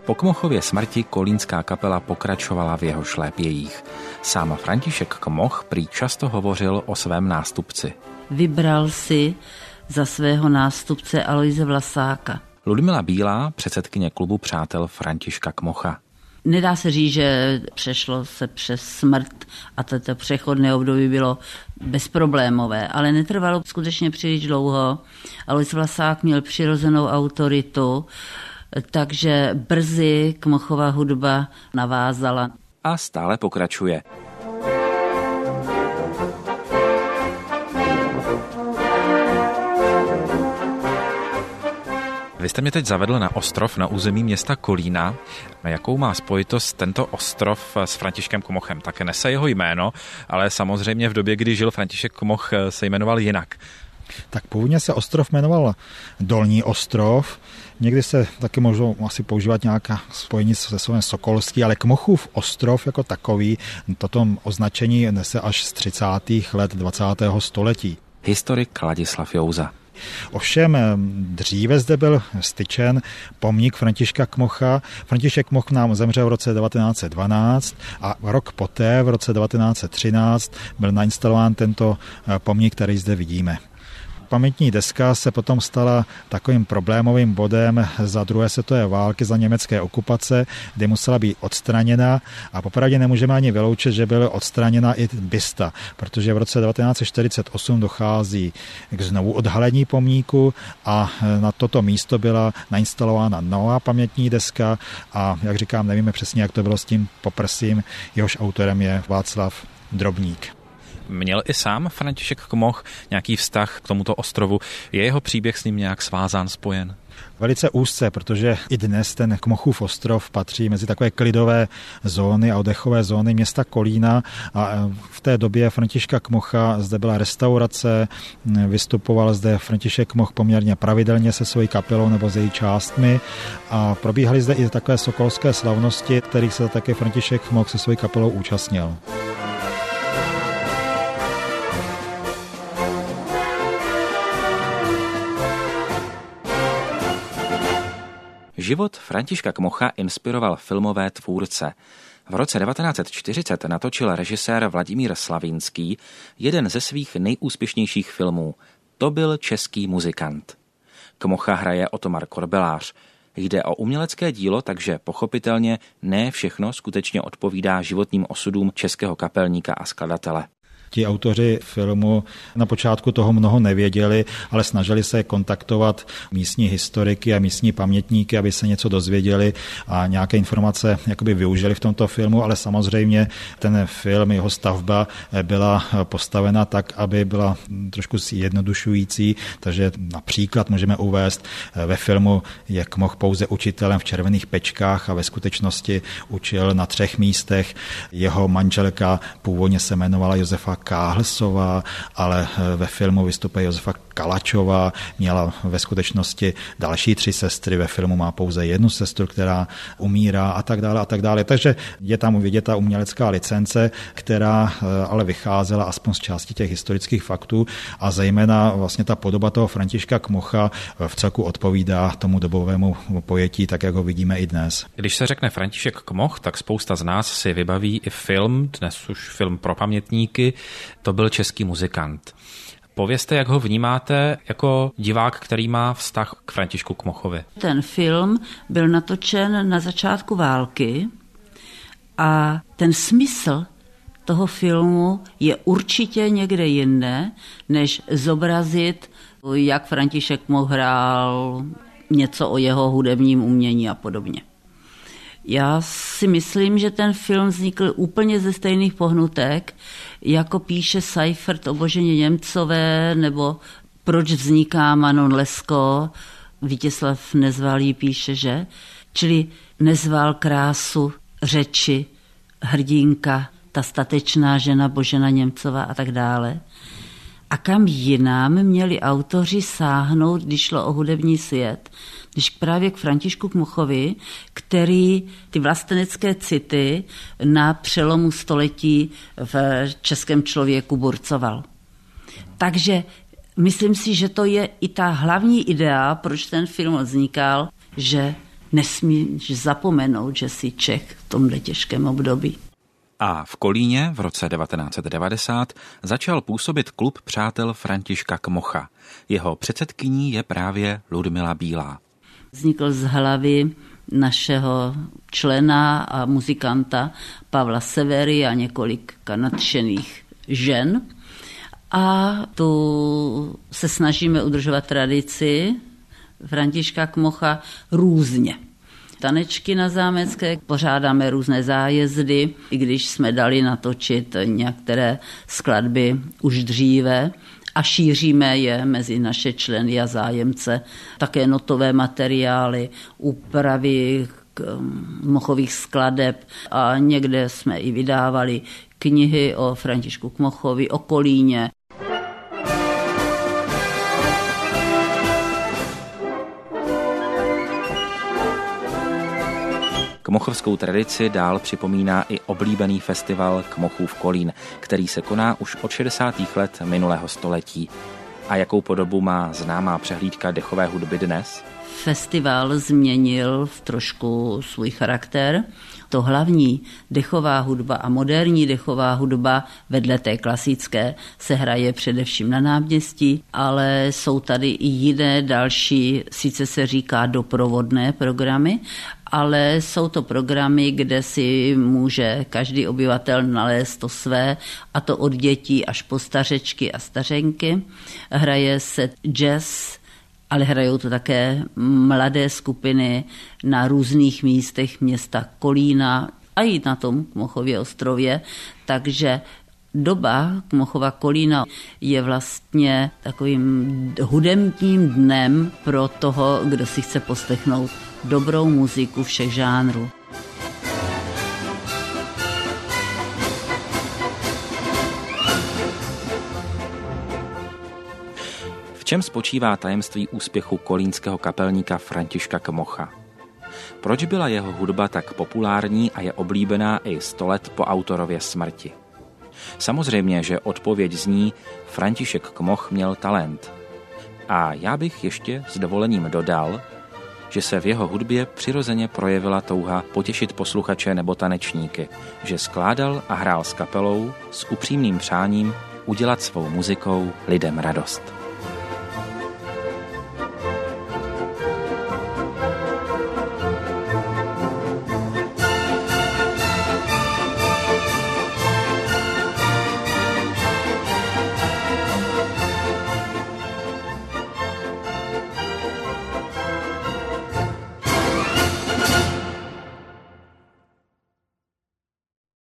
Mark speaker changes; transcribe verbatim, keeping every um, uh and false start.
Speaker 1: Po Kmochově smrti kolínská kapela pokračovala v jeho šlépějích. Sám František Kmoch prý často hovořil o svém nástupci.
Speaker 2: Vybral si za svého nástupce Aloise Vlasáka.
Speaker 1: Ludmila Bílá, předsedkyně klubu přátel Františka Kmocha.
Speaker 2: Nedá se říct, že přešlo se přes smrt a toto přechodné období bylo bezproblémové, ale netrvalo skutečně příliš dlouho. Alois Vlasák měl přirozenou autoritu, takže brzy Kmochova hudba navázala.
Speaker 1: A stále pokračuje. Vy jste mě teď zavedl na ostrov na území města Kolína. Jakou má spojitost tento ostrov s Františkem Kmochem? Také nese jeho jméno, ale samozřejmě v době, kdy žil František Kmoch, se jmenoval jinak.
Speaker 3: Tak původně se ostrov jmenoval Dolní ostrov. Někdy se taky můžou asi používat nějaká spojení se slovem Sokolský, ale Kmochův ostrov jako takový, toto označení nese až z třicátých let dvacátého století.
Speaker 1: Historik Ladislav Jouza.
Speaker 3: Ovšem dříve zde byl styčen pomník Františka Kmocha. František Kmoch nám zemřel v roce devatenáct set dvanáct a rok poté, v roce devatenáct set třináct, byl nainstalován tento pomník, který zde vidíme. Pamětní deska se potom stala takovým problémovým bodem za druhé světové války, za německé okupace, kdy musela být odstraněna a popravdě nemůžeme ani vyloučit, že byla odstraněna i bysta, protože v roce devatenáct set čtyřicet osm dochází k znovu odhalení pomníku a na toto místo byla nainstalována nová pamětní deska a jak říkám, nevíme přesně, jak to bylo s tím poprsím, jehož autorem je Václav Drobník.
Speaker 1: Měl i sám František Kmoch nějaký vztah k tomuto ostrovu? Je jeho příběh s ním nějak svázán, spojen?
Speaker 3: Velice úzce, protože i dnes ten Kmochův ostrov patří mezi takové klidové zóny a oddechové zóny města Kolína a v té době Františka Kmocha zde byla restaurace, vystupoval zde František Kmoch poměrně pravidelně se svojí kapelou nebo s její částmi a probíhaly zde i takové sokolské slavnosti, kterých se také František Kmoch se svojí kapelou účastnil.
Speaker 1: Život Františka Kmocha inspiroval filmové tvůrce. V roce devatenáct set čtyřicet natočil režisér Vladimír Slavínský jeden ze svých nejúspěšnějších filmů. To byl Český muzikant. Kmocha hraje Otomar Korbelář. Jde o umělecké dílo, takže pochopitelně ne všechno skutečně odpovídá životním osudům českého kapelníka a skladatele.
Speaker 3: Ti autoři filmu na počátku toho mnoho nevěděli, ale snažili se kontaktovat místní historiky a místní pamětníky, aby se něco dozvěděli a nějaké informace jakoby využili v tomto filmu, ale samozřejmě ten film, jeho stavba byla postavena tak, aby byla trošku jednodušující, takže například můžeme uvést, ve filmu je Kmoch pouze učitelem v červených pečkách a ve skutečnosti učil na třech místech. Jeho manželka původně se jmenovala Josefa Káhlsová, ale ve filmu vystupuje Josefa Kalačová, měla ve skutečnosti další tři sestry, ve filmu má pouze jednu sestru, která umírá a tak dále a tak dále. Takže je tam vidět ta umělecká licence, která ale vycházela aspoň z části těch historických faktů a zejména vlastně ta podoba toho Františka Kmocha v celku odpovídá tomu dobovému pojetí, tak jak ho vidíme i dnes.
Speaker 1: Když se řekne František Kmoch, tak spousta z nás si vybaví i film, dnes už film pro pamětníky, To byl Český muzikant. Povězte, jak ho vnímáte jako divák, který má vztah k Františku Kmochovi.
Speaker 2: Ten film byl natočen na začátku války a ten smysl toho filmu je určitě někde jinde, než zobrazit, jak František Kmoch hrál, něco o jeho hudebním umění a podobně. Já si myslím, že ten film vznikl úplně ze stejných pohnutek, jako píše Seifert o Boženě Němcové, nebo Proč vzniká Manon Lescaut, Vítězslav Nezvalý píše, že? Čili nezval krásu řeči, hrdinka, ta statečná žena Božena Němcová a tak dále. A kam jinam měli autoři sáhnout, když šlo o hudební svět, když právě k Františku Kmochovi, který ty vlastenecké city na přelomu století v českém člověku burcoval. Takže myslím si, že to je i ta hlavní idea, proč ten film vznikal, že nesmíš zapomenout, že jsi Čech v tomhle těžkém období.
Speaker 1: A v Kolíně v roce devatenáct set devadesát začal působit klub přátel Františka Kmocha. Jeho předsedkyní je právě Ludmila Bílá.
Speaker 2: Vznikl z hlavy našeho člena a muzikanta Pavla Severy a několika nadšených žen. A tu se snažíme udržovat tradici Františka Kmocha různě. Tanečky na Zámecké, pořádáme různé zájezdy, i když jsme dali natočit některé skladby už dříve a šíříme je mezi naše členy a zájemce. Také notové materiály, úpravy mochových skladeb a někde jsme i vydávali knihy o Františku Kmochovi, o Kolíně.
Speaker 1: Kmochovskou tradici dál připomíná i oblíbený festival Kmochův Kolín, který se koná už od šedesátých let minulého století. A jakou podobu má známá přehlídka dechové hudby dnes?
Speaker 2: Festival změnil v trošku svůj charakter. To hlavní dechová hudba a moderní dechová hudba vedle té klasické se hraje především na náměstí, ale jsou tady i jiné další, sice se říká doprovodné programy, ale jsou to programy, kde si může každý obyvatel nalézt to své, a to od dětí až po stařečky a stařenky. Hraje se jazz, ale hrajou to také mladé skupiny na různých místech města Kolína a i na tom Kmochově ostrově, takže doba Kmochova Kolína je vlastně takovým hudebním dnem pro toho, kdo si chce poslechnout dobrou muziku všech žánrů.
Speaker 1: V čem spočívá tajemství úspěchu kolínského kapelníka Františka Kmocha? Proč byla jeho hudba tak populární a je oblíbená i sto let po autorově smrti? Samozřejmě, že odpověď zní, František Kmoch měl talent. A já bych ještě s dovolením dodal, že se v jeho hudbě přirozeně projevila touha potěšit posluchače nebo tanečníky, že skládal a hrál s kapelou s upřímným přáním udělat svou muzikou lidem radost.